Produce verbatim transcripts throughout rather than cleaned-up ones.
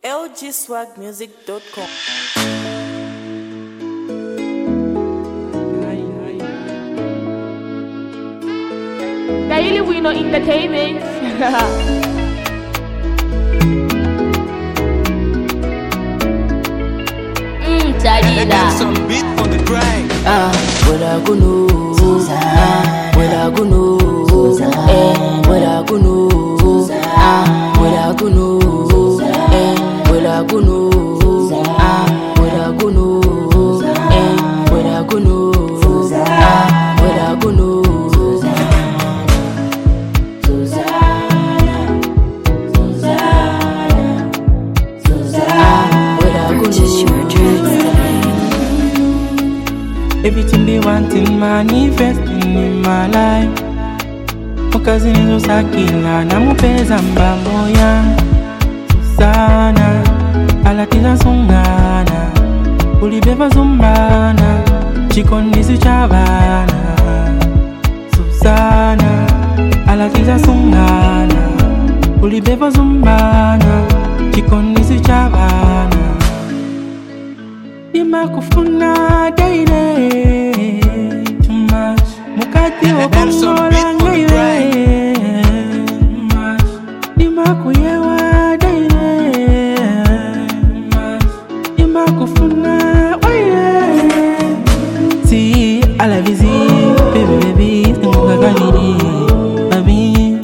L G swag music dot com. Daily Winner Entertainment. Mm, Tarina. Some beat on the grind. Ah, wela kunu, ah, wela kunu, eh, wela kunu, ah, wela kunu, eh, wela kunu, ah, wela kunu, eh, wela kunu, ah, wela kunu. Everything be wanting, manifesting in my life. Mukazi nizo sakila na mupeza mbambo ya Susana, alatiza sungana, ulibeba zumbana, chikondisi chavana. Susana, alatiza sungana, ulibeba zumbana, chikondisi chavana. Dima kufuna daily too much. Mukati wakongola ngaiwe Dima kuyewa daily Dima kufuna waye. Si ala vizi baby baby Nguga ganiri Baby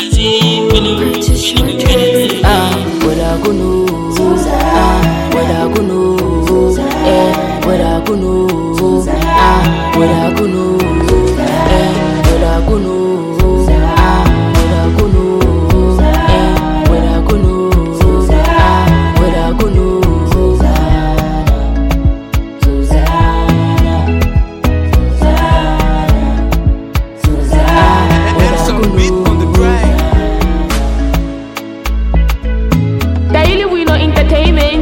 Ah, wela kunu, ah, wela kunu, eh, wela kunu, ah, wela kunu, eh, wela kunu, ah, wela kunu, eh, wela kunu, ah, wela kunu. Some beat on the grind. Daily Winner Entertainment.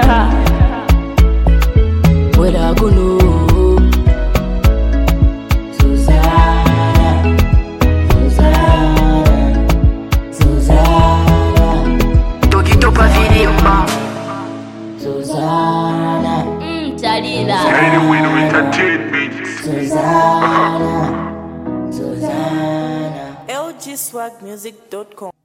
Wela kunu, Susana, Susana, Susana, Tokito pa filimba. Susana, Mm, Tarina. Daily Winner Entertainment. Susana, Susana. L G swag music dot com.